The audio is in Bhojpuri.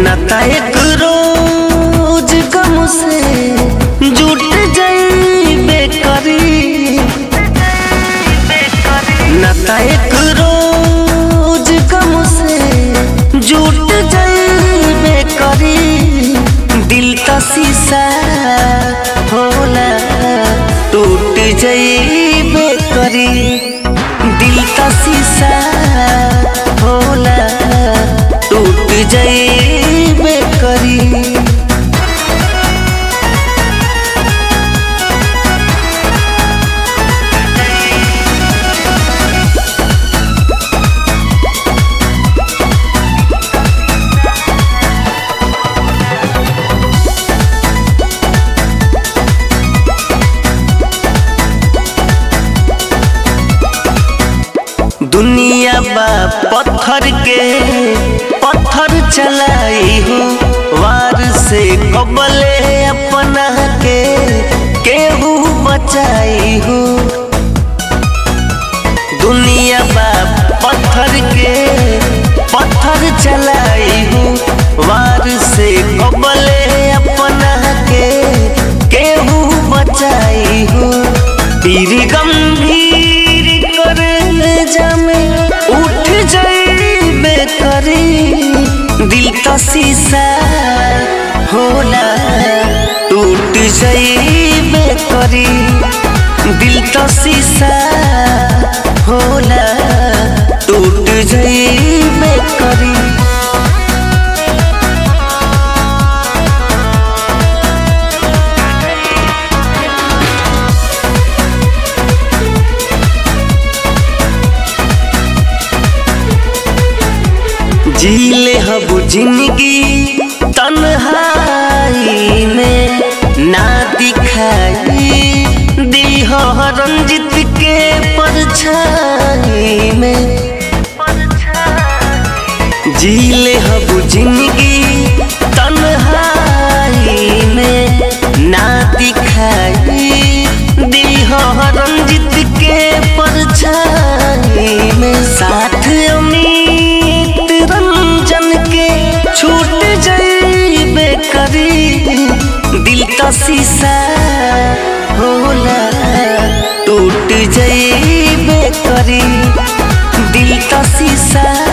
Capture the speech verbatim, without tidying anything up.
नाता एक रोज गम से जुट जाइबे करी, नाता एक रोज गम से जुट जाइबे करी। दिल का शीशा होला टूट जाइबे करी, दिल का शीशा होला टूट जाइबे करी। दुनिया बा पत्थर के पत्थर चलाई हो, वार से कबले अपना के केहू बचाई हो। दुनिया बा पत्थर के पत्थर चलाई हो, वार से कबले अपना के केहू बचाई हो। पीर गंभीर कर जामे उठ जाइबे करी, दिल का शीशा होला टूट जाइबे करी, दिल का शीशा होला टूट जाइबे करी। जीले हबु जिंदगी तन्हाई में ना दिखाई दी हो रंजित के परछाई में। जीले हबु जिंदगी तन्हाई में ना दिखाई दी हो रंजित के परछाई में। साथ अमीर रंजन के छूट जाइबे करी, दिल का शीशा होला टूट जाइबे करी, दिल का शीशा